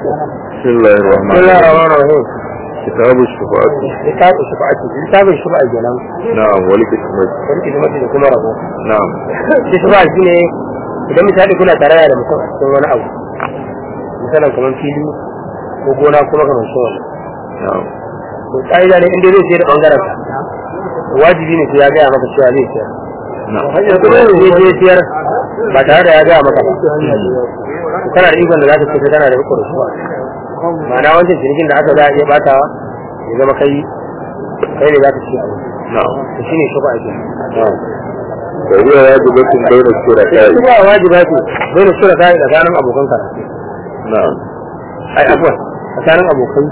بسم الله الرحمن الرحيم كتاب الشفاعة كتاب الشفاعة جنام نعم والكتاب كما ربو نعم الشفاعة shine idan misali kuna tarayya da mutum a cikin wani abu misalan kamar fili ko gona kuma kamar shi wani نعم to ka'ida ne inda zai sayar da bangaren ka wajibi ne sai ya gaya maka cewa zai sayar نعم hanyar kuma zai sayar ba tare da ya gaya maka ba kana da ikon da za ka ce kana da rikon shi ba ma'ana wancan cinikin da aka za a iya batawa ya zama kai ne za ka ci abu نعم to shine shi ba ake نعم فهي واجبة بين الشركاء shi ba wajiba ce bai da shura kai tsakanin abokan ka نعم ai abuwa tsakanin abokai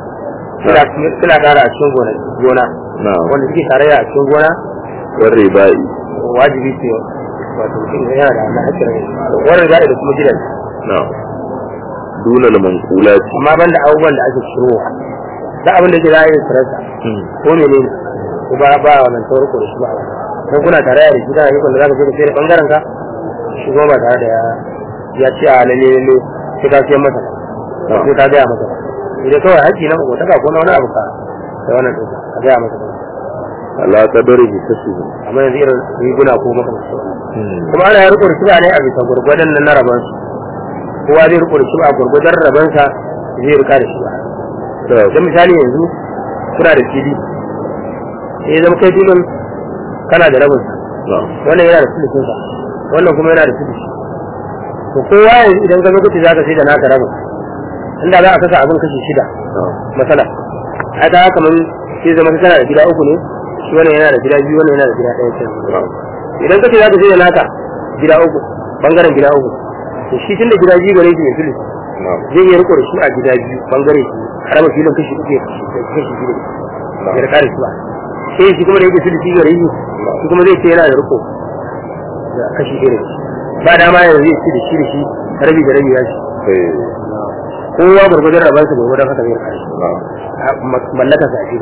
suna kara a cikin gona نعم wanda suke tarayya a cikin gona والربائي wajibi ce wato mutum yana da wannan hakkin rai wannan riba da kuma gidan نعم دون المنقولات amma banda abubuwan da ake shirowa da abin da ke za a yi sararsa ko menene ko ba wannan saurako da shi ba don kuna tare da shi kana yi da zaka je ka sayar bangaren ka shi ba tare da ya ce a lalle sai ka sayar masa sai ka gaya masa idan kawai haƙƙi na ko taka ko na wani abu ka da wannan din ka gaya masa ala qadarihi tasbihu amma yanzu irin riguna ko makamanci kuma ana ya riko da shi ne a bisa gurgurdan nan na raban su kowa zai riko da shi a gurgurdan raban sa zai rika da shi ba dan misali yanzu kuna da fili sai zama kai filin kana da rabin sa wannan yana da filin sa wannan kuma yana da filin to kowa yanzu idan ka lokaci zaka sai da naka rabin inda za a saka abin kashi 6 masala ai da kamar sai zama kana da gida uku ne shi wannan yana da gida biyu wannan yana da gida ɗaya ce idan kace zaka sai da naka gida uku bangaren gida uku to shi tunda gida biyu gare shi ne filin zai yi riko da shi a gida biyu bangare shi haraba filin kashi uku kashi biyu ya rika da shi ba sai shi kuma da yake filin gare shi shi kuma zai ce yana da riko da kashi irin ba dama yanzu zai ci da shi rabi da rabi ya shi kowa gurgurdan rabansa gurgurdan haka zai rika shi mallaka sa shi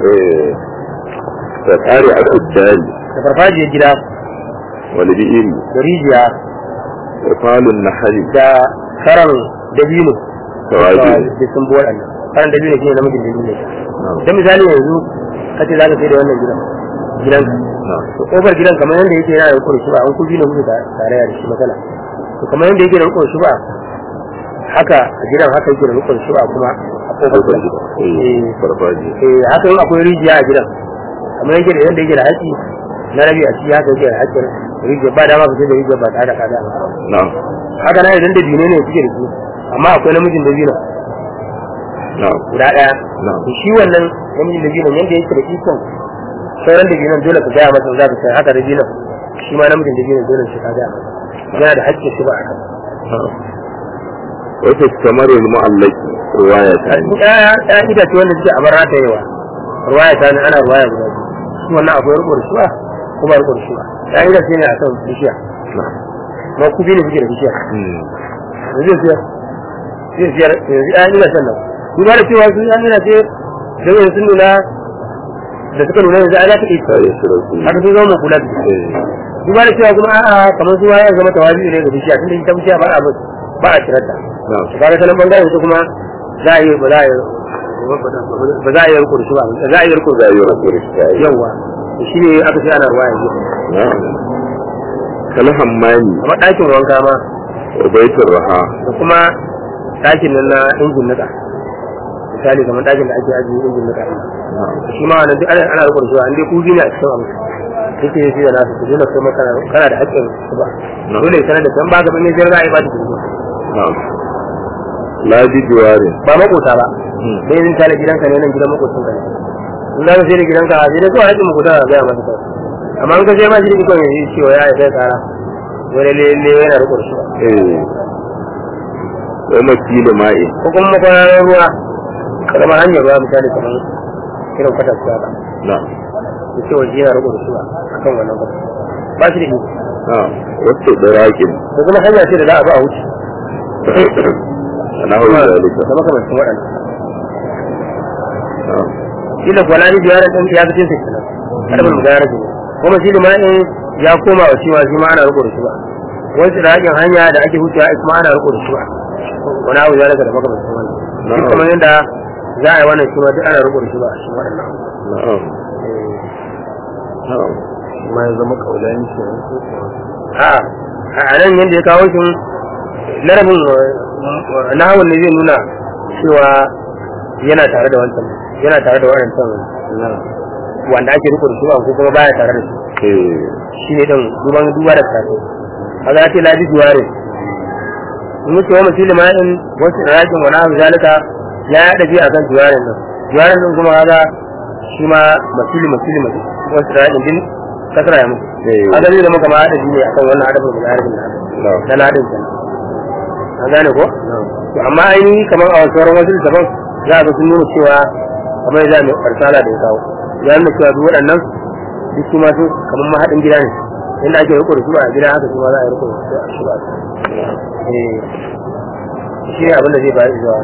da tsari a kuddali da farfajiyar gida walibi'in da rijiya da falun nahari da karan dabino tawaji da sun buwa ɗan karan dabino shi ne namijin dabino da misali yanzu kace za ka sai da wannan gidan kofar gidan kamar yadda yake yana da rukun shi ba an kuji ne kuke tare da shi matsala to kamar yadda yake da rukun shi ba haka a gidan haka yake da rukun shi ba kuma a kofar gidan farfaji haka yin akwai rijiya a gidan kamar yake da yadda yake da haƙi na rabi a ciki haka yake da haƙin rijiya ba dama fice da rijiya ba tare da kada ba haka na idan da dine ne suke da su amma akwai namijin da zina guda ɗaya shi wannan namijin da zina yadda yake da ikon sauran da zinan dole ka gaya masa za ka sai haka da zinan shi ma namijin da zinan dole shi ka gaya masa yana da haƙƙin shi ba a kan wata kamar mu'allaki ruwaya ta ne ya ita ce wanda suke amara ta yawa ruwaya ta ne ana ruwaya guda biyu shi wannan akwai rukur shi ba kuma rukur shi ba ya ita ce ne a kan bishiya ma kubi ne suke da bishiya zai siyar yanzu ya ina sannan duba da cewa su an nuna ce da yanzu sun nuna da suka nuna yanzu ana ta ita haka sun zama kula da duba da cewa kuma a'a kamar su ya zama tawazi ne ga bishiya tunda ita bishiya ba a shirar da su kaga sanan bangaren ita kuma za a yi ba za a yi rukun shi ba za a yi rukun yawa shi ne aka ce ana ruwa yanzu kala hammani amma ɗakin wanka ma baitul raha da kuma ɗakin nan na injin nika misali kamar ɗakin da ake ajiye injin nika shi ma wannan duk ana rukun shi ba an dai kuzi ne a cikin abu yake yi da nasu dole kuma kana da haƙƙin su ba dole sanar da kan ba gaban ne sai za a yi ba ta jirgin la bi jiwarin ba makota ba dai zin tale gidanka ne nan gidan makotun ka ne in za ka sai da gidanka sai dai kawai haƙƙin makota ga gaya masa kawai amma in ka sai ma shi da ikon yanzu cewa ya sai tsara wani lele yana rukun shi ba wai makili ma'i ko kuma makwarar ruwa kamar hanyar ruwa misali kamar irin kwata su haka na da cewa shi yana rukun shi ba akan wannan kwata ba shi da iko wasu ɗaraƙin ko kuma hanya ce da za a ba a wuce na hau zalika da makamancin waɗanda shi da gwalani biyarar ɗan ya fitin sai kenan ƙarfin mugayarar ne kuma shi limanin ya koma wa cewa shi ma ana riko da shi ba wani da hakin hanya da ake hucewa kuma ana riko da shi ba wani abu ya daga da makamancin wani duk kamar yadda za a yi wannan shi ma duk ana rukun shi ba a shi waɗannan na'am na'am ma ya zama kaulayen shi a nan yadda ya kawo shi larabin nahawun ne zai nuna cewa yana tare da wancan yana tare da wancan wanda ake riko da shi ko kuma baya tare da shi shi ne din duba da tafi kaga ya ce la bi juware muke wa musulma in wasu rakin wani abu zalika ya dace akan juwarin nan kuma kaga shi ma musulma wasu rakin din kasara ya muku kaga zai zama kamar hada ne akan wannan hadafin da yarin na ladin sa an gane ko to amma ainihi kamar a wasu wasu daban za ga sun nuna cewa kamar za mu farsala da ya kawo ya nuna cewa duk waɗannan duk su ma su kamar mahaɗin gida ne inda ake riko da su a gida haka su ma za a yi riko da su a shi ba shi ne abin da zai bayar zuwa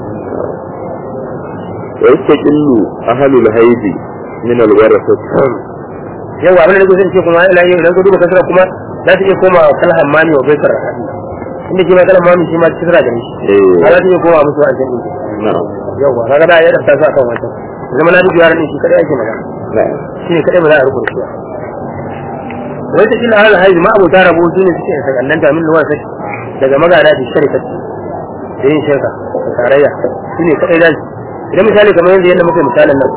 wa yastaqillu ahlul haidi min alwarasat yau abin da zai ce kuma ila yau idan ka duba kasara kuma za ta iya koma kalhan mani wa baikar rahadi inda shi ma kalhan mani shi ma kisra da shi za ta iya koma musu a cikin yau ba kaga da ya dafta su akan wancan zama na duk yaran shi kadai ake magana shi ne kadai ba za a rubuta shi wai ta kila hal haizi ma abu ta rabu su ne suke sakannanta min luwar sai daga magana da shirka da yin shirka da tarayya shi ne kadai da idan misali kamar yadda muka misalin nan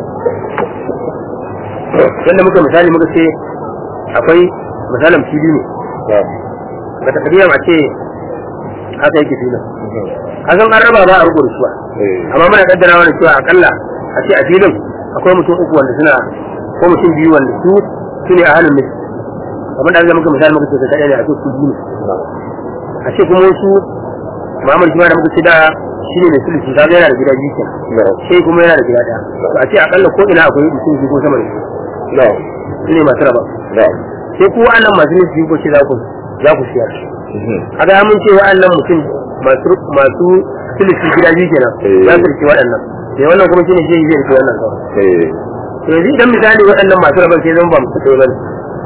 yadda muka misali muka ce akwai misalin fili ne ba ta kariya a ce haka yake filin kasan an raba ba a rubuta shi ba amma muna kaddara wani cewa akalla a ce a filin akwai mutum uku wanda suna ko mutum biyu wanda su ne a halin miki kamar da muka misali muka ce ka kaɗa ne a ce su biyu a ce kuma su Muhammad shi ma da muka ce da shi ne mai sulhu kaga yana da gida biyu kenan sai kuma yana da gida ɗaya to a ce akalla ko ina akwai mutum biyu ko sama da shi su ne masu raba sai ku wa'annan masu nufi ko ce za ku siyar kaga mun ce wa'annan mutum masu sulhu gida biyu kenan za su rike waɗannan sai wannan kuma shi ne zai rike wannan kawai to yanzu idan misali waɗannan masu raban sai zama ba musu ɗaya bane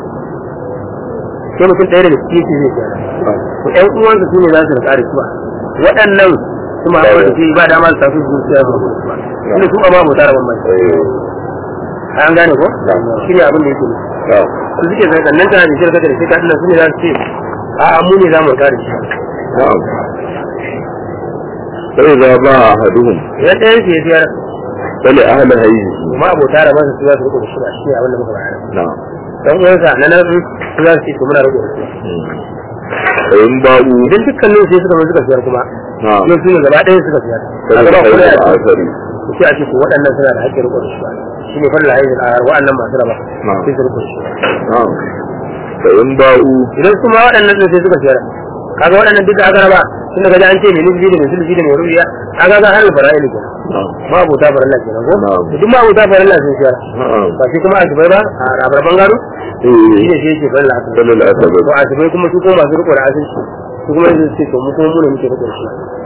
sai mutum ɗaya daga cikin zai siyar to ƴan uwansa su ne za su rika da su ba waɗannan su ma wanda ke ba dama su tafi su siyar ba wanda su amma mu tara bambanci an gane ko shi ne abin da yake su suke sai sannan tana da shirka da shi ka dinnan su ne za su ce a mu ne za mu rika da shi sai za ba ahaduhum idan ɗayan su ya siyar bale ahli hayyi kuma abota da masa su za su riko da shi ba shi ne abin da muka bayar na'am dan uwansa na nan su za su ce to muna riko da shi in babu idan dukkanin sai suka siyar kuma yau su ne gaba ɗaya suka siyar a gaba kuma ya ce a ce ko waɗannan suna da haƙƙin riko da shi shi ne fara haizin a waɗannan masu raba sai su riko da shi in babu idan kuma waɗannan sai suka siyar kaga waɗannan duk da aka raba tun daga an ce mai nufi da mai sulhi da mai rubiya kaga ga halin fara'ili kenan ma abota farilla kenan ko duk ma abota farilla sun siyar ba shi kuma a zubai ba a rabar bangaro shi ne shi yake farilla haka to a zubai kuma su kuma masu riko da asirci su kuma yanzu ce to mu kuma mu ne muke riko da shi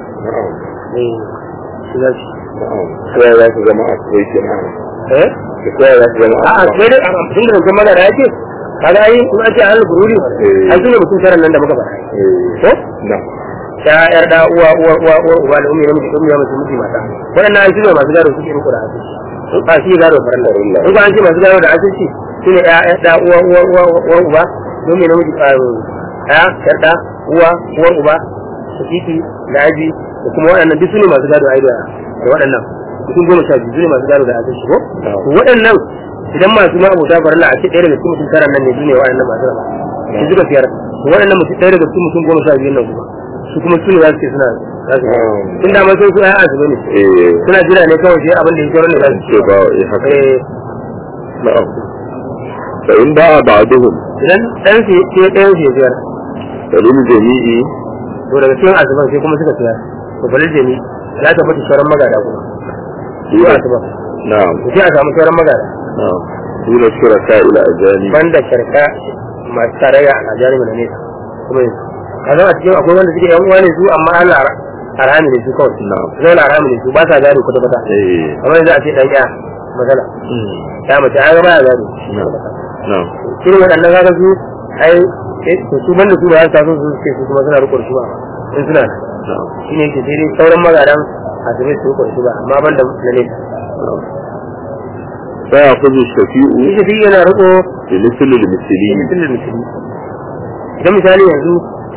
shi za shi sai za su zama a cikin kenan sai za su zama a sai dai tun da mutum magana ya ce kaga ai in ake halin gururi ai su ne mutum taran nan da muka faɗa ko ya yar da uwa uba da ummi namiji ummi ya mutum mata wadannan ai sune masu gado suke riko da asiri in ba shi gado farilla in ba an ce masu gado da asiri shine ya yar da uwa uba ummi namiji ya yar da uwa uba sakiki da aji da kuma waɗannan duk sune masu gado ai da waɗannan mutum 12 sune masu gado da asiri ko waɗannan idan masu ma abota farilla a ce ɗaya daga cikin mutum taran nan ne sune waɗannan masu raba su suka fiyar waɗannan mutum ɗaya daga cikin mutum 12 nan kuma su kuma su ne za su ce suna za su tun da masu su ayyana su ne suna jira ne kawai sai abin da ya kyau ne za su ce ba haka na'am fa in ba ba'duhum idan ɗan su ce ɗayan su ya biyar dalil jami'i to daga cikin azuban sai kuma suka biyar to balil jami'i ya tabbata sauran magada kuma su azuban na'am sai a samu sauran magada na'am dole shirka ila ajali banda shirka masu tarayya a ajali mai nesa kuma kaza a cikin akwai wanda suke yan uwa ne su amma Allah arhami ne su kawai zai arhami ne su ba sa gado kwata kwata kamar yanzu a ce dan ya matsala ya mace an gaba ya gado shi ne waɗannan kaga su ai su banda su ba za su taso su ce su kuma suna rikon su ba in suna shi ne ke sai dai sauran magadan a zube su riko da shi ba amma ban da na nesa sai a kuzu shafi'u shi shafi yana riko da misalin misali misalin misali idan misali yanzu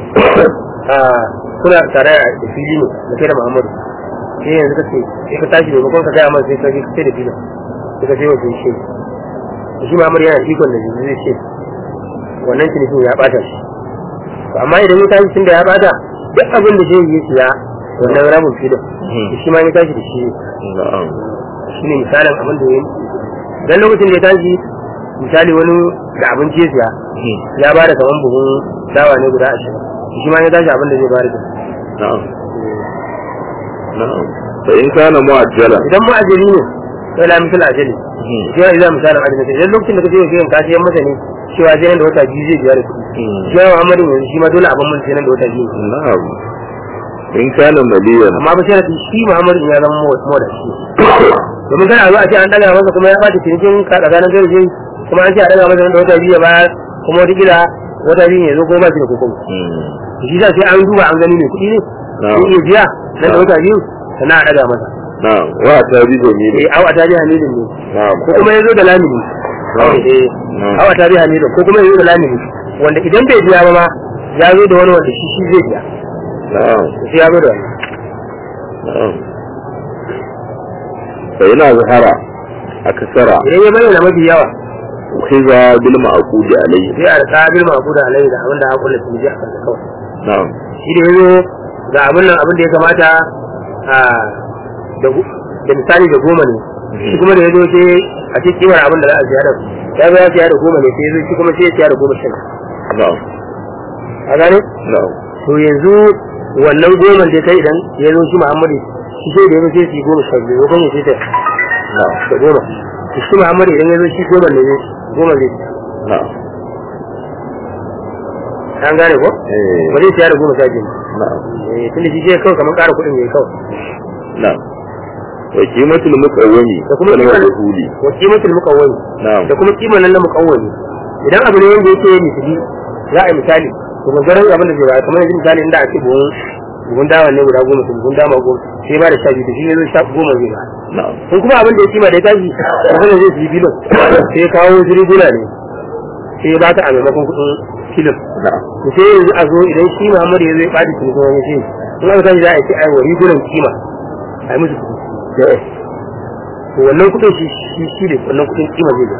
kuna tare da fili ne da kai da Muhammadu sai yanzu ka ce sai ka tashi da bakon ka gaya masa sai ka je ka sai da filin sai ka sai wa sai shi Muhammadu yana ikon da zai ce wannan cinikin ya bata shi amma idan ya tashi tun da ya bata duk abin da zai yi siya wannan rabin filin shi ma ya tashi da shi shi ne misalin abin da ya yi dan lokacin da ya tashi misali wani da abinci ya siya ya bada kaman buhun dawa ne guda 20 shi ma ya tashi abin da zai bada na'am na'am fa in kana mu'ajjala idan mu'ajjali ne sai la misal ajali sai ya idan misalin ajali idan lokacin da kaje yin kashi yan masa ne cewa sai nan da wata biyu zai biya da kuɗi shi Muhammadu yanzu shi ma dole abin mun sai nan da wata biyu na'am in kana maliyan amma ba sai shi Muhammadu ya zama da shi domin kana zo a ce an daga masa kuma ya bata cinikin ka tsakanin garje kuma an ce a daga masa da wata biyu ba kuma wata kila wata biyu ne zo ko ba shi da kokon shi da sai an duba an gani ne kuɗi ne sai iya biya nan da wata biyu sana a daga masa na'am wa ta bi da ni aw a tabi hamidin ne ko kuma yazo da lamini aw a tabi hamidin ko kuma yazo da lamini wanda idan bai biya ba ma ya zo da wani wanda shi zai biya na'am sai ya zo da wani na'am sai ina zahara akasara idan ya bayyana mafi yawa khiza bil ma'qudi alayhi sai al-qabil ma'qud alayhi da abinda aka kulle shi a kan kawai na'am shi da yazo ga abin nan abin da ya kamata da misali da goma ne shi kuma da yazo sai a cikin kimar abin da za a siya da ya zo ya siya da goma ne sai yazo shi kuma sai ya siya da goma shan na'am a gane na'am to yanzu wannan goma da kai idan ya zo shi Muhammadu shi sai da yazo sai shi goma shan biyu kuma sai ta na'am da goma shi Muhammadu idan ya zo shi goma ne goma zai na'am an gane ko ba zai siya da goma sha biyu na'am tun da shi sai kawai kamar ƙara kuɗin ne kawai na'am wa qimatul muqawwami da kuma huli wa qimatul muqawwami na'am da kuma kiman nan na muqawwami idan abu ne wanda yake misali za a yi misali to gangaran abin da zai ba kamar yanzu misali inda ake buhun dawa ne guda goma buhun dama goma sai ba da sha biyu shi ne zai sha goma zai ba na'am kun kuma abin da ya kima da ya tashi abin da zai fi bilon sai kawo jirguna ne sai ba ta a maimakon kuɗin filin na'am sai yanzu a zo idan shi Muhammadu ya zai ɓaci cikin wani shi in aka tashi za a yi ai wa rigunan kima a yi musu kuɗi to wannan kuɗin shi ne wannan kuɗin kima zai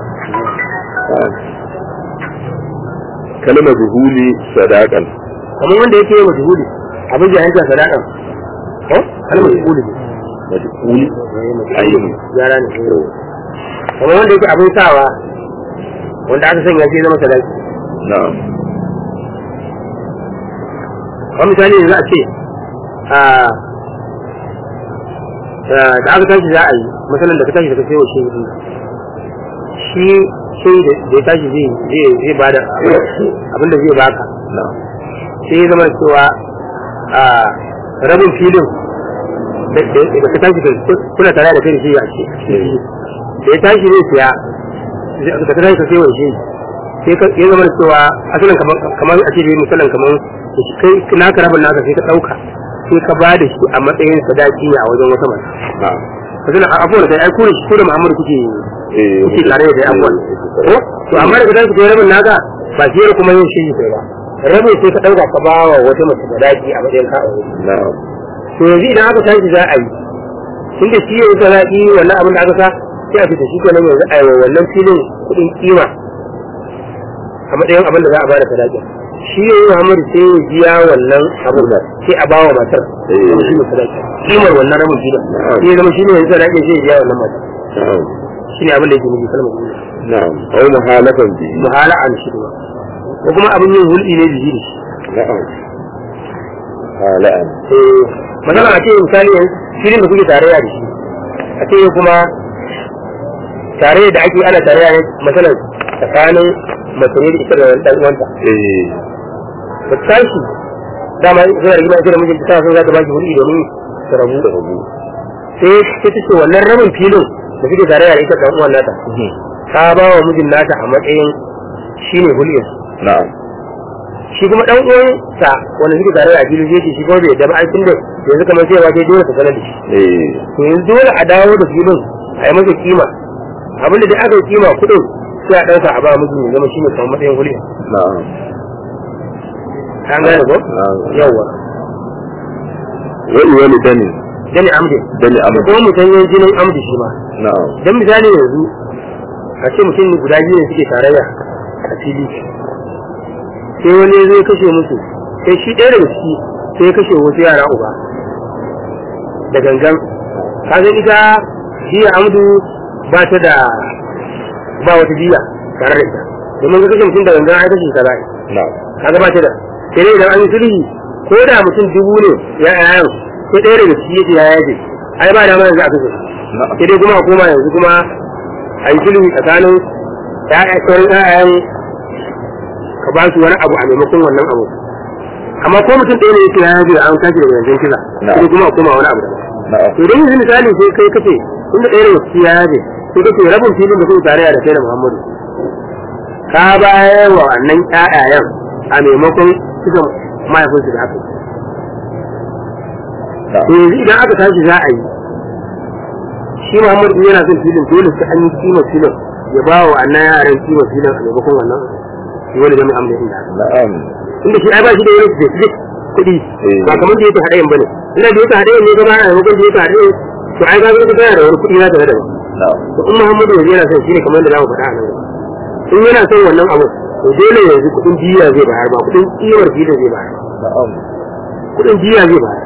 kalmar zuhuli sadaqan kamar wanda yake yi wa zuhuli abin da yanka sadaqan ko kalmar zuhuli ne majhuli ayyin yara ne kamar wanda yake abin sawa wanda aka sanya shi zama sadaqi na'am kamar misali yanzu a ce da aka tashi za a yi matsalan da ka tashi daga sai wa shi da ya tashi zai bada abinda zai baka na'am sai ya zama cewa rabin filin da ka tashi kuna tare da kai da shi a ce da ya tashi zai siya da ka tashi ka sai wa shi sai ya zama cewa asalin kamar a ce misalan kamar kai naka rabin naka sai ka ɗauka sai ka ba da shi a matsayin sadaki ne a wajen wata mata na'am kasan abubuwan da ai kure shi ko da Muhammadu kuke tare da abubuwan ko to amma da kadan su rabin naka ba shi kuma yin shi sai ba rabin sai ka dauka ka bawa wata mace sadaki a matsayin ka aure na'am to yanzu idan aka tashi za a yi tunda shi yayin sadaki wannan abin da aka sa sai a fita shi kenan yanzu a yi wannan filin kudin kima a matsayin abin da za a bada sadaki shi yayin Muhammadu sai ya biya wannan abin da sai a bawa matar shi ne sadaki kimar wannan rabin filin sai zama shi ne yanzu sadaki sai ya biya wannan matar na'am shi ne abin da yake nufi kalmar gudu na'am aw muhalafan bi muhala an shi kuma ko kuma abin yin hulɗi ne bihi ne na'am hala'an magana a ce misali filin da kuke tarayya da shi a ce kuma tarayya da ake ana tarayya ne masalan tsakanin mace ne da ita da ɗan uwanta ba ta tashi dama suna rigima ita da mijinta tana son za ta baki hulɗi domin su rabu sai ta ce wannan rabin filin da suke tarayya da ita ɗan uwan nata ta ba wa mijin nata a matsayin shine hulɗin na'am shi kuma dan uwan sa wanda suke tare da fili zai ce shi kuma bai da ba ai tunda yanzu kamar sai wace dole ka sanar da shi to yanzu dole a dawo da filin a yi masa kima abinda da aka yi kima kudin sai a ɗauka a ba mutum ya zama shi ne kamar matsayin kuɗi an gane ko yawa wani dani amdi kuma mutum yin jinin amdi shi ma don misali yanzu a ce mutum guda biyu ne suke tarayya a fili sai wani zai kashe musu sai shi ɗaya daga ciki sai ya kashe wasu yara uba da gangan kaga ita jiya amdu ba ta da ba wata jiya tare da ita domin ka kashe mutum da gangan ai kashe ta za'i kaga ba ta da sai dai idan an yi sulhi ko da mutum 1000 ne ya yayan sai ɗaya daga ciki ya yaje ai ba da mana za a kashe sai dai kuma a koma yanzu kuma a yi sulhi tsakanin ƴaƴan ka ba su wani abu a maimakon wannan abu amma ko mutum ɗaya ne yake ya yaje an tashi daga yanzu kila sai kuma a koma wani abu daban to dai yanzu misali sai kai kace inda ɗaya daga ciki ya yaje sai kace rabin filin da kuka tare da kai da Muhammadu ka bayar wa wannan ƴaƴayen a maimakon suka mahaifinsu da aka to yanzu idan aka tashi za a yi shi Muhammadu in yana son filin dole sai an yi kima filin ya ba wa annan yaran kima filin a maimakon wannan wani jami'in amma inda shi ai ba shi da wani specific kuɗi ba kamar da yake haɗayin bane inda da yake haɗayin ne gaba a maimakon da yake haɗayin to ai ga zai tana da wani kuɗi na tare da to in Muhammadu yanzu yana son shi ne kamar da za mu faɗa a nan in yana son wannan abu to dole yanzu kuɗin jiya zai bayar ba kuɗin kimar filin zai bayar kuɗin jiya zai bayar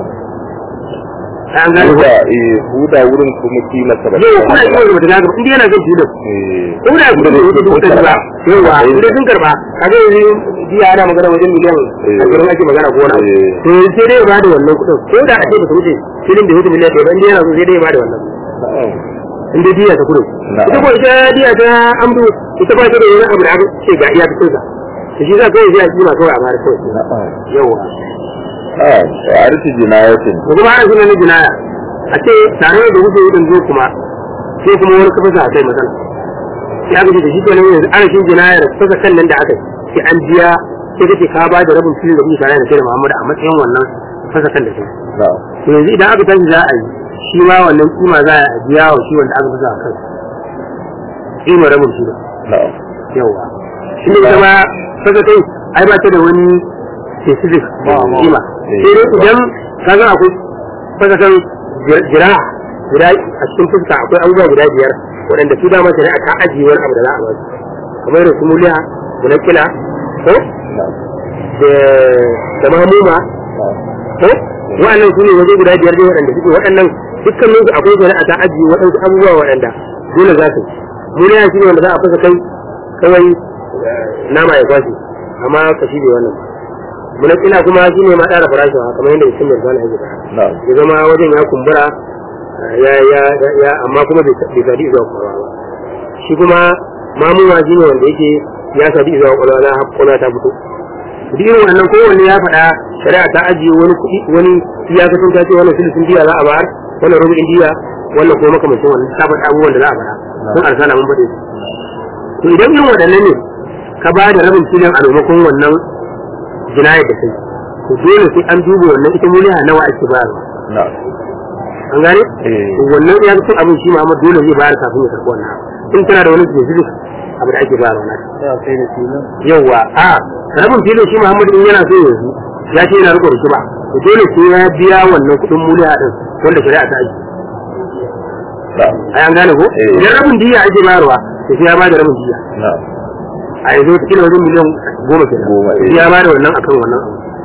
an gane da huda wurin kuma kima ta ba yau kuma yau da daga inda yana zai filin ko da kuma da duka ba yawa inda sun karba kaga yanzu jiya ana magana wajen miliyan 20 ake magana ko wani to sai dai ba da wannan kuɗin ko da ake ba su wuce filin da wuce miliyan 1 inda yana so sai dai ba da wannan inda diya ta kudu ita ko ita diya ta amdu ita ba ta da wani abu da aka ce ga iya fitin sa shi za ka yi sai a kima kawai a bada kawai yawa a rufe jinayatin ko kuma ana sunan jinaya a ce tare da wuce yudin zo kuma sai kuma wani kafa sa kai matsala sai aka ce da shi kenan yanzu ana shin jinayar fasa kan nan da aka sai an biya sai kace ka ba da rabin filin da kuke tare da kai da Muhammadu a matsayin wannan fasa kan da kai to yanzu idan aka tashi za a yi shi ma wannan kima za a biya wa shi wanda aka fasa kan kima rabin shi ba yawa shi ne kuma fasa kai ai ba ta da wani specific kima sai dai idan ka ga akwai fasa kan jira a cikin fuska akwai abubuwa guda 5 waɗanda su dama shari'a ta ajiye wani abu da za a ba su kamar da su muliya da na kila ko da mahamuma ko wa'annan su ne waje guda 5 ne waɗanda suke waɗannan dukkanin su akwai shari'a ta ajiye waɗansu abubuwa waɗanda dole za su muliya shi ne wanda za a fasa kai kawai nama ya kwashe amma kashi bai wannan muna kila kuma shi ne ma ɗara farashin kamar yadda mutum mai zana ya zama wajen ya kumbura ya amma kuma bai sadi zuwa kwalwa ba shi kuma mamuwa shi ne wanda yake ya sadi zuwa kwalwa na kwalwa ta fito duk irin wannan kowanne ya faɗa shari'a ta ajiye wani kuɗi wani iyakacin ta ce wannan silisin diya za a bayar wannan rubin diya wannan kuma makamancin wannan ta faɗa abubuwan da za a faɗa sun arsala mun faɗe to idan irin waɗannan ne ka ba da rabin filin a maimakon wannan jinayar da kai to dole sai an duba wannan ita muliha nawa ake bayarwa an gane wannan ya ga abin shi Muhammad dole zai bayar kafin ya karɓi wannan in tana da wani specific abu da ake bayarwa na yawa a rabin filin shi Muhammad in yana so yanzu ya ce yana riko da shi ba to dole sai ya biya wannan kuɗin muliha din wanda shari'a ta aji ai an gane ko idan rabin diya ake bayarwa to sai ya ba da rabin diya a yanzu wata kila wajen miliyan 10 kenan ya ba da wannan akan wannan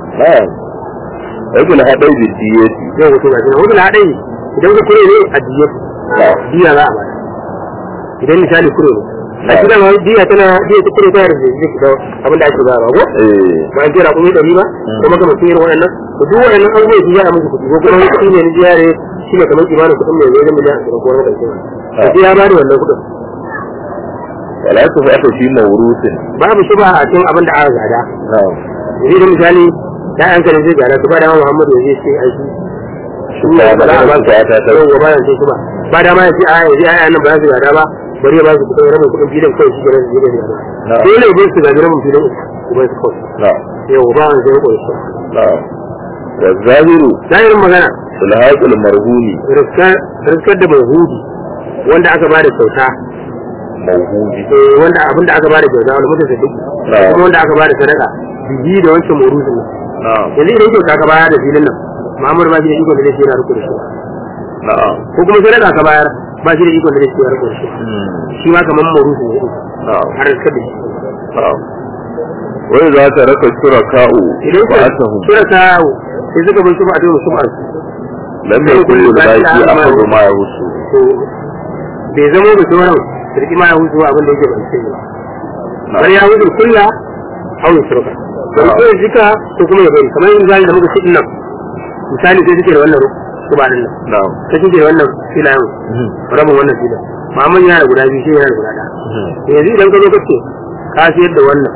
abu na haɗai da diyeti yau wato ga shi wato na haɗai idan ka kure ne a diyeti diya za a ba idan misali kure ne a cikin ma diya tana diya ta kure tana da zai da abin da ake ba ba ko ba an jira kuma 100 ba ko maka mutum irin waɗannan to duk waɗannan abubuwa su ya musu kuɗi ko kuma wani kuɗi ne na jiyare shi ne kamar kimanin kuɗin mai zai miliyan 20 ko wani ɗauke ba ya ba da wannan kuɗin wala ta fa aka shi mawrusin babu shi ba a cikin abin da aka gada ni da misali ya yanka da zai gada su ba da Muhammad ya zai sai aiki shi ne ba da ba ta ta yau ba sai shi ba da ma ya ce a yanzu ai nan ba su gada ba bari ya ba su kudin rabin kudin filin kai shi da zai gada dole ne su gada rabin filin uban su kawai na'am yau ba wani zai riko da shi na'am wa zahiru zahirin magana sulhaqul marhumi riskar da mahudi wanda aka bada kyauta mawhudi wanda abinda aka bada kyauta wanda mutum sai kuma wanda aka bada sadaka biyi da wancan muruzin na'am yanzu idan kyauta ka bayar da filin nan Muhammad ba shi da iko da zai yana riko da shi na'am ko kuma sadaka ka bayar ba shi da iko da zai yana riko da shi shi ma kamar muruzin ne na'am har riskar da shi na'am wai za ta raka shuraka'u idan ka ba'atahum shuraka'u sai suka bar su ba a dole su ba lam yakun al-baqi ahadu ma yahusu to bai zama da sauran sarki ma ya hutu abin da yake ban sai ba bari ya hutu kulla hawo shirka don ko jika ko kuma ya bari kamar yin zai da muka shi nan misali sai suke da wannan su ba nan na'am sai suke da wannan filayen rabin wannan filan Muhammad yana da guda biyu shi yana da guda ɗaya yanzu idan ka zo kace ka siyar da wannan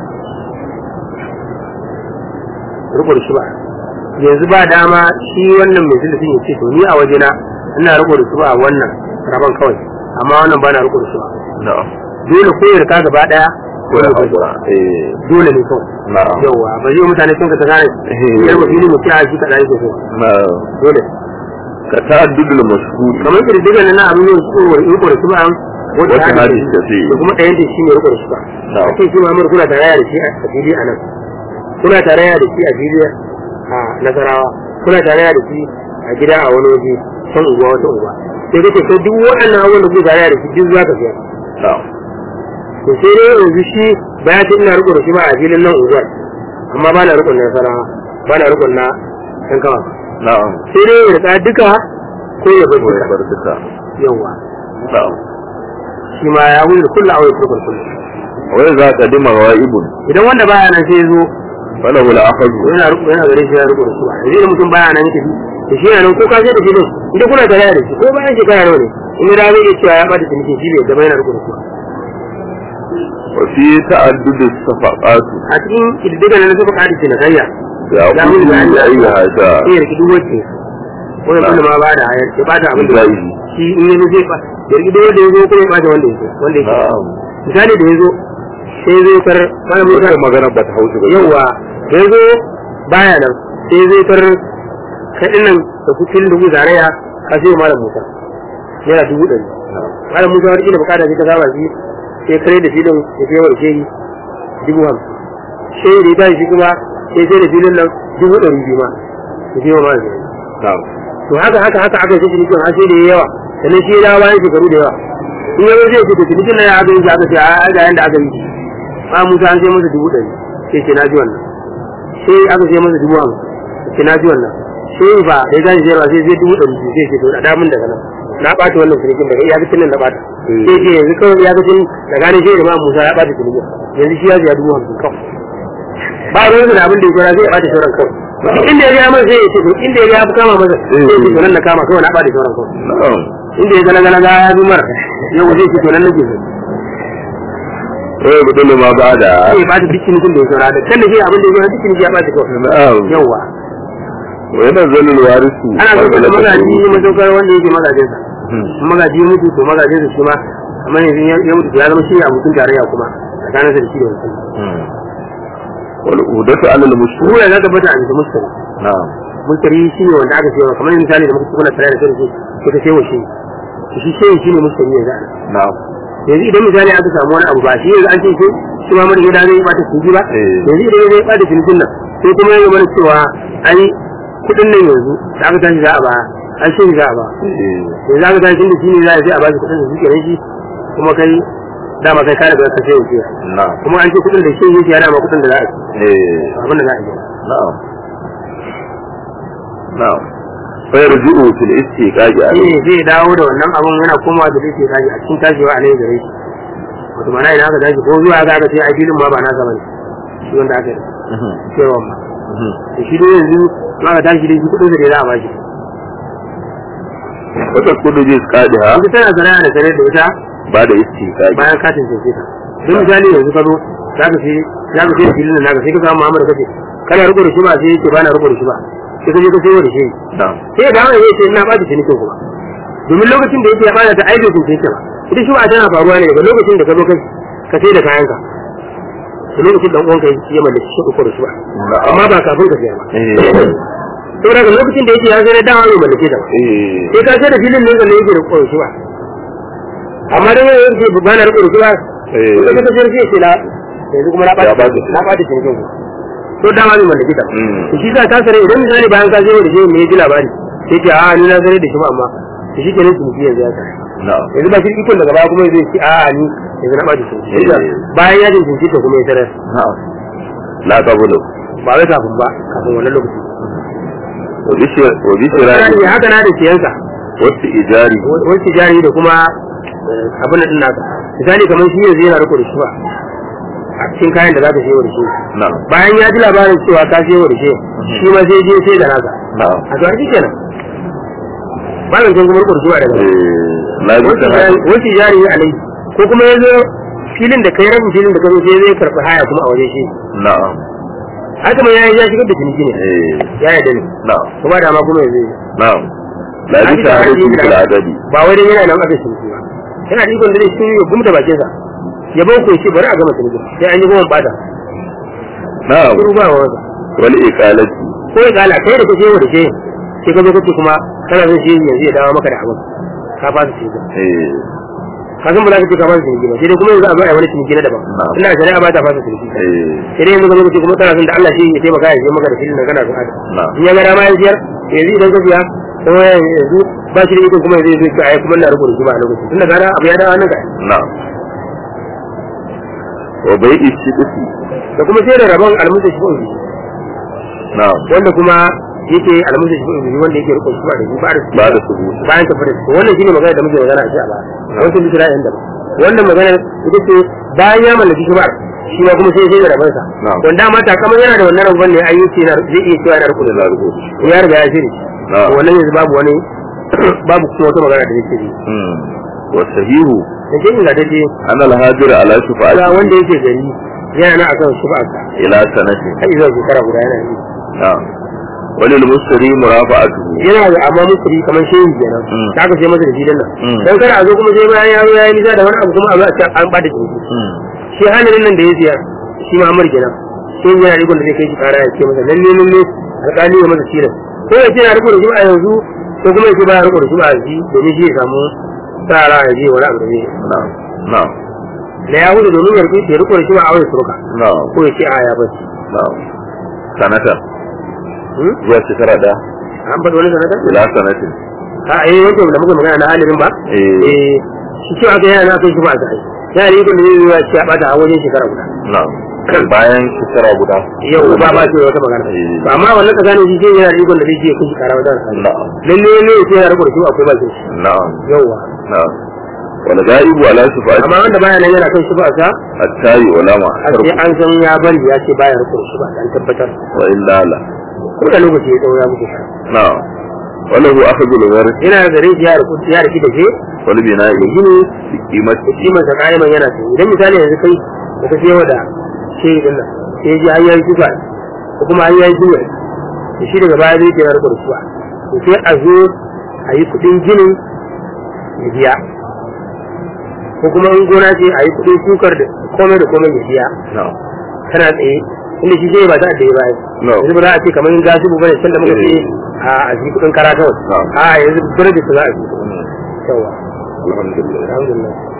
rukur shi ba yanzu ba dama shi wannan mai zilifin ya ce to ni a wajena ina rukur shi ba wannan rabon kawai amma wannan ba na rukur shi ba na'am dole ko yarka gaba daya ko da hakura dole ne kawai na'am yawa ba zai mutane sun ka ta gane yar ba fili mutum a shi ka dai ko na'am dole ka ta'addudul mashhur kamar da diga na abin yin tsoro rukur shi ba wata hadisi da fi da kuma ɗayan da shi ne rukur shi ba na'am sai shi Muhammad kuna tarayya da shi a fili a nan kuna tarayya da shi a fili a Nasarawa kuna tarayya da shi a gida a wani waje can unguwa wata unguwa sai kake kai duk waɗannan abubuwan da kuke tarayya da shi duk za ka fiya na'am to sai dai yanzu shi ba ya ce ina riko da shi ba a filin nan unguwar amma ba na rikon na Nasarawa ba na rikon na ɗan kama na'am sai dai ya rika duka ko ya bar ko ya duka bar duka yawa na'am shi ma ya wuce kullu a wai kurkun kullu wai za ka dima ra'ibun idan wanda baya nan sai ya zo falahu al-akhadhu yana gare shi ya riko da shi ba yanzu mutum baya nan yake da shi yana nan ko ka je da filin inda kuna tare da shi ko bayan shekara nawa ne in da zai iya cewa ya bada ciniki shi bai zama yana riko da shi ba wa fi ta'addud as-safaqat a cikin kididdigan na suka kadi cinikayya ya kullu ayyaha ta sai ya riki wacce wani kullum ma ba da hayar ya bata abin da shi in yanzu zai ba ya riki duk wanda ya zo kuma ya bata wanda ya zo na'am misali da ya zo sai ya zo kar wani mutum magana ba ta haushi ba yawa da ya zo baya nan sai ya zo kar kaɗin nan da kucin dubu zaraya ka sai malam musa yana 100 malam musa wani ila bukata sai ka saba shi sai kare da filin ya kai wa shehi 50,000 shehi da ya tashi shi kuma sai sai da filin nan 200,000 ma ya kai wa malam na'am to haka aka yi shi cikin har sai da yawa sannan shi ya dawo bayan shekaru da yawa in ya zai ce cikin nan ya aka yi shi aka ce a ga yanda aka yi ma musa an sai masa 100,000 sai ce na ji wannan sai aka sai masa 50,000 sai na ji wannan sai ba dai gani sai ba sai 100,000 sai ce to da damun daga nan na ɓata wannan cinikin daga iya fitin nan na ɓata sai ce yanzu kawai ya fitin da gane shi da ma musa ya ɓata cinikin yanzu shi ya siya 50,000 kawai ba ruwan da abin da ya kora zai ɓata sauran kawai inda ya ga masa sai ya ce to inda ya ga kama masa sai ya ce to nan na kama kawai na ɓata sauran kawai na'am inda ya gana gana ya bi mara yau zai ce to nan nake sai mutum ma ba da sai ya ɓata duk cinikin da ya saura da kan da shi abin da ya saura duk ciniki ya ɓata kawai na'am yawa wa yana zalul warisu ana so da magaji masaukar wanda yake magajinsa magaji mutu to magajinsa shi ma amma yanzu ya mutu ya zama shi ne abokin tarayya kuma tsakanin sa da shi da wancan wal udatu ala al mushrik ruwa ya tabbata a bisa mustari na'am mustari shi ne wanda aka cewa kamar misali da muka kuna tarayya da sarki ko ta cewa shi shi ne mustari yanzu na'am yanzu idan misali aka samu wani abu ba shi yanzu an ce shi ma mun gida zai bata ciniki ba yanzu idan zai bata cinikin nan sai kuma ya mana cewa ai kudin nan yanzu da aka tashi za a ba an shi za a ba yanzu aka tashi da shi ne za a sai a ba shi kudin da shi kenan shi kuma kai dama kai kare da ka sai wuce na'am kuma an ce kudin da shi yake ya dama kudin da za a ci abin da za a yi na'am na'am fa yarji'u fil istiqaqi shi zai dawo da wannan abun yana komawa da zai tashi a cikin tashiwa a ne gare shi wato mana idan aka tashi ko zuwa ga aka ce a filin ma ba nasa bane shi wanda aka yi cewa ma shi dai yanzu ma ka tashi dai shi kudin da za a ba shi wata kudu zai skadi ha ita tana sana'a da tare da ita ba da istiqaqi bayan katin sai ta don misali yanzu ka zo za ka sai filin nan naka sai ka samu Muhammad kace kana riko da shi ba sai yake ba na riko da shi ba sai ka je ka sayo da shi na'am sai da wani yake ina ba da cinikin kuma domin lokacin da yake ya bada ta aibe kun sai ba ita shi ba tana faruwa ne daga lokacin da ka zo ka sai da kayanka lokacin dan uwanka ya mallaki shi ko rushuwa amma ba kafin ka sayar ba to daga lokacin da yake ya sai dawa mai mallake da sai ka sai da filin ne zan yake da ko rushuwa amma dan yake ba na riko rushuwa ko ka sayar sai ce la yanzu kuma na ba cikin to dama mai mallake da shi za ka sare idan misali bayan ka je da shi ne ji labari sai ce a ni na sare da shi ba amma shi kenan su ji yanzu ya sare yanzu ba shi ikon daga baya kuma zai ce a ni yanzu na ba cikin bayan ya jinci ta kuma ya sare la qabulu ba wai kafin ba kafin wannan lokaci wabishirani haka na da siyansa wasu ijari da kuma abin da din naka misali kamar shi yanzu yana riko da shi ba a cikin kayan da za ka shewa da shi bayan ya ji labarin cewa ka shewa da shi shi ma sai je sai da naka a to shi kenan ba zan kuma riko da shi ba daga wasu ijari ya alai ko kuma ya zo filin da kai rabin filin da ka zo sai zai karɓi haya kuma a waje shi haka mai ya shigar da ciniki ne ya yi dani kuma da ma kuma yanzu la bi ta hadu bil adadi ba wai dan yana nan aka ciniki ba yana da ikon da zai shi ya gumta bakin sa ya bau ko shi bari a gama ciniki sai an yi goma bada ba wanda wal iqalati ko iqala kai da kake wa da shi sai ka zo kace kuma kana son shi yanzu ya dawo maka da abin ka fasa ciniki ka san ba za ka ce ka fasa ciniki ba sai dai kuma yanzu a zo a yi wani ciniki na daban ina shari'a ba ta fasa ciniki sai dai yanzu ka zo kace kuma kana son da Allah shi ya taimaka ya yi maka da filin da kana son haka in ya ga dama ya siyar yanzu idan ka siya kuma yanzu ba shi da ikon kuma zai zai ai kuma na rubuta shi ba a lokaci tunda gara abu ya dawo nan ga wa bai ishi duki da kuma sai da rabon almusa shi wanda kuma yake almusa shi wanda yake riko shi ba da su bayan ta fara wannan shine magana da muke magana a shi a ba wannan bisira yan da wannan magana ita ce bayan ya mallaki shi ba shi ma kuma sai da rabon sa wanda mata kamar yana da wannan rabon ne ayyuki na zai iya cewa yana riko da zarugo ya riga ya shiri wannan yanzu babu kuma wata magana da yake yi wa sahihu da ke inda take ana al-hadir ala shufa'ati wanda yake gari yana akan shufa'ata ila sanati kai zuwa shekara guda yana yi walil musri murafa'atu yana da amma musri kamar shehi kenan ta ka sai masa da gidan nan dan kada a zo kuma sai bayan ya zo ya yi nisa da wani abu kuma a zo a ce an bada jinki shi halin nan da ya siya shi ma amur kenan sai yana rikon da zai kai shi kara ya ce masa lalle alƙali ya masa tilas ko ya ce na riko da shi a yanzu ko kuma ya ce ba ya riko da shi a yanzu domin shi ya samu tsara ya je wani abu da zai na ya hudu domin ya riko da shi a wani suruka ko ya ce a ya bace sanata zuwa shekara da an faɗi wani sanata ila sanatin wancan da muka magana na halirin ba shi ce aka yana na kai shi ba a sai yana riko da zai yi wa shi a ɓata a wajen shekara guda bayan shekara guda yau ba ce wata magana amma wannan tsakanin shi ke yana rikon da zai je kushi kara wajen lalle ne sai yana rikon shi akwai bakin shi yauwa wala gaibu ala shufa'ati amma wanda baya nan yana kan shi ba sa attayi wala ma sai an san ya bari ya ce baya rikon shi ba an tabbatar wa illa la ko da lokaci ya daura muke wala hu akhadul gharis yana da gare ya riki da ke wal bina'i gini qimati ta kaiman yana sai idan misali yanzu kai ka sai wada shi din nan sai ji an yayi kuka ko kuma an yayi duwa shi daga baya zai kira rukun suwa to sai a zo a yi kudin ginin ya biya ko kuma in gona ce a yi kudin kukar da komai ya biya kana tsaye inda shi zai ba za a da ya baya yanzu ba za a ce kamar yin gasu bane can da muka ce a ji kudin kara kawai a yanzu birnin da su za a ji yawa alhamdulillah